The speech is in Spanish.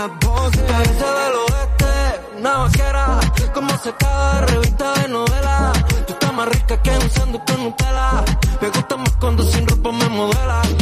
Música ese del oeste, una vaquera, como secada, revista de novela. Tú estás más rica que un sándwich con Nutella. Me gusta más cuando sin ropa me modela.